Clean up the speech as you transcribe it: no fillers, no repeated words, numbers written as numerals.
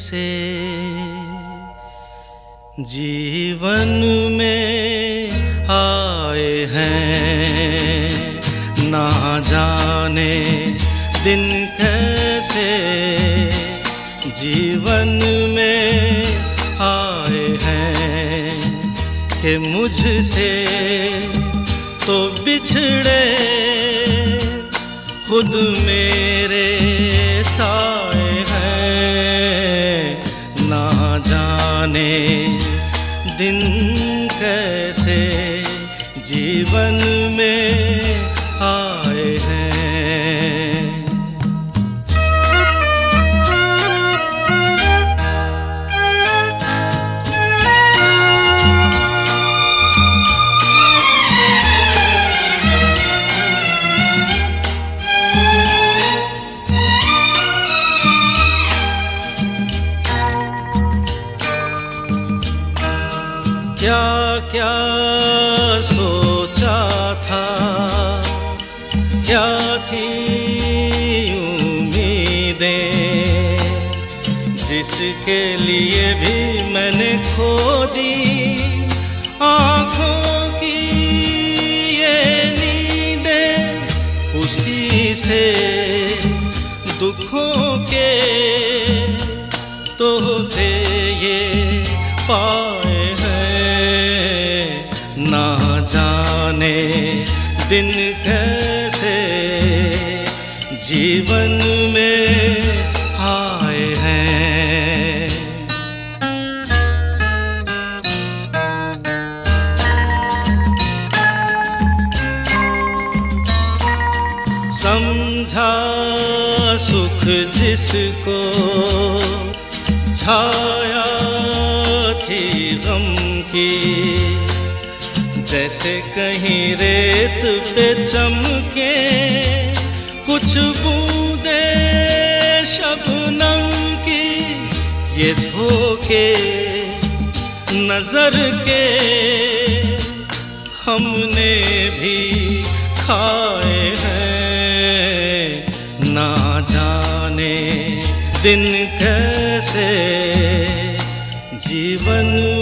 से जीवन में आए हैं, ना जाने दिन कैसे जीवन में आए हैं कि मुझसे तो बिछड़े खुद मेरे साए हैं, ना जाने दिन कैसे जीवन में आए हैं। क्या क्या सोचा था, क्या थी उम्मीदें, जिसके लिए भी मैंने खो दी आँखों की ये नींदें, उसी से दुखों के तोहफे ये पाए हैं, ना जाने दिन कैसे जीवन में आए हैं। समझा सुख जिसको छाया थी गम की, जैसे कहीं रेत पे चमके कुछ बूंदे शबनम की, ये धोखे नजर के हमने भी खाए हैं, ना जाने दिन कैसे जीवन